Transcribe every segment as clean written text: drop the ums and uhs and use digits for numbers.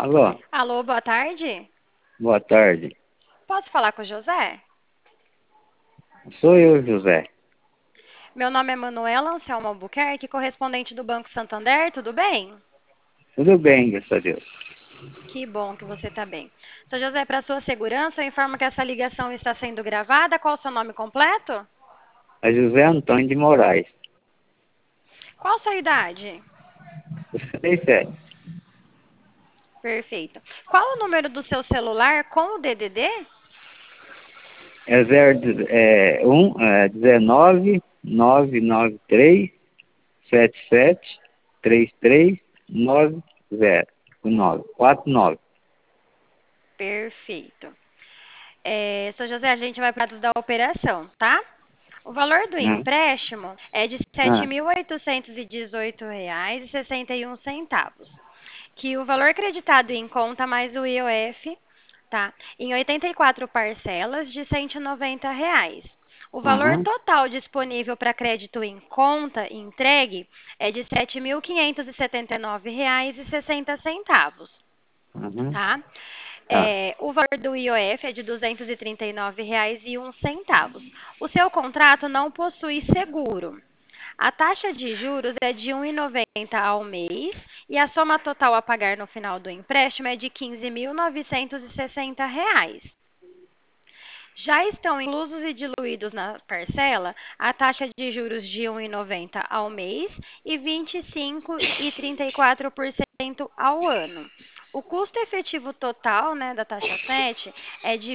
Alô, Alô, boa tarde. boa tarde. Posso falar com o José? Sou eu, José. Meu nome é Manuela Anselmo Albuquerque, correspondente do Banco Santander, tudo bem? Tudo bem, graças a Deus. Que bom que você está bem. Seu José, para sua segurança, eu informo que essa ligação está sendo gravada. Qual o seu nome completo? É José Antônio de Moraes. Qual a sua idade? 67. Perfeito. Qual o número do seu celular com o DDD? É 19 993 77 33 90 49. Perfeito. Seu José, a gente vai para dados da operação, tá? O valor do Ah, empréstimo é de R$ ah, 7.818,61, que o valor creditado em conta mais o IOF, tá? Em 84 parcelas de R$ 190 reais. O valor aham, total disponível para crédito em conta entregue é de R$ 7.579,60, aham, tá? tá. O valor do IOF é de R$ 239,01. O seu contrato não possui seguro. A taxa de juros é de 1,90 ao mês e a soma total a pagar no final do empréstimo é de R$ 15.960. Já estão inclusos e diluídos na parcela a taxa de juros de 1,90 ao mês e 25,34% ao ano. O custo efetivo total, né, da taxa 7 é de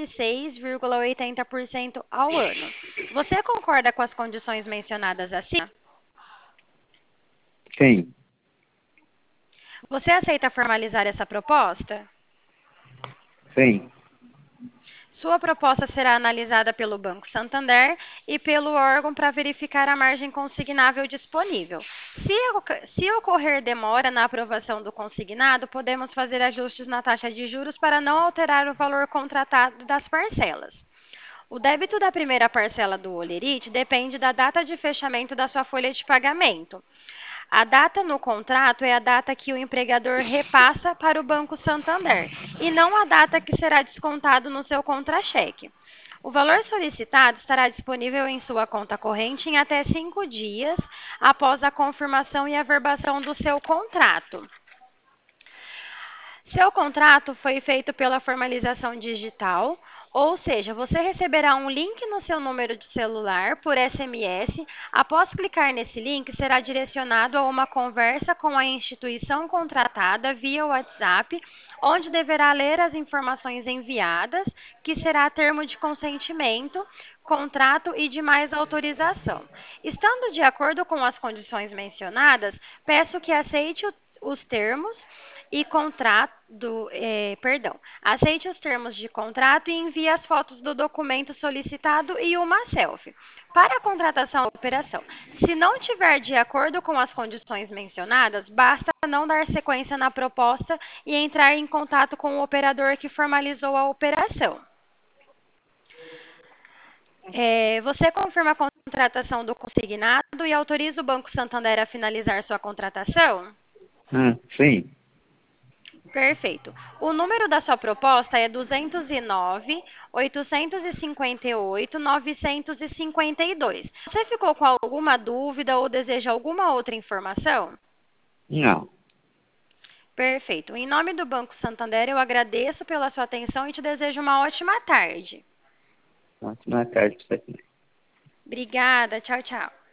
26,80% ao ano. Você concorda com as condições mencionadas acima? Sim, Você aceita formalizar essa proposta? sim. Sua proposta será analisada pelo Banco Santander e pelo órgão para verificar a margem consignável disponível. Se ocorrer demora na aprovação do consignado, podemos fazer ajustes na taxa de juros para não alterar o valor contratado das parcelas. O débito da primeira parcela do Olerite depende da data de fechamento da sua folha de pagamento. A data no contrato é a data que o empregador repassa para o Banco Santander e não a data que será descontado no seu contra-cheque. O valor solicitado estará disponível em sua conta corrente em até 5 dias após a confirmação e averbação do seu contrato. Seu contrato foi feito pela formalização digital, ou seja, você receberá um link no seu número de celular por SMS. Após clicar nesse link, será direcionado a uma conversa com a instituição contratada via WhatsApp, onde deverá ler as informações enviadas, que será termo de consentimento, contrato e demais autorização. Estando de acordo com as condições mencionadas, peço que aceite os termos e aceite os termos de contrato e envie as fotos do documento solicitado e uma selfie. Para a contratação da operação, se não tiver de acordo com as condições mencionadas, basta não dar sequência na proposta e entrar em contato com o operador que formalizou a operação. Você confirma a contratação do consignado e autoriza o Banco Santander a finalizar sua contratação? Ah, sim. Perfeito. O número da sua proposta é 209.858.952. Você ficou com alguma dúvida ou deseja alguma outra informação? Não. Perfeito. Em nome do Banco Santander, eu agradeço pela sua atenção e te desejo uma ótima tarde. Ótima tarde para você. Obrigada. Tchau, tchau.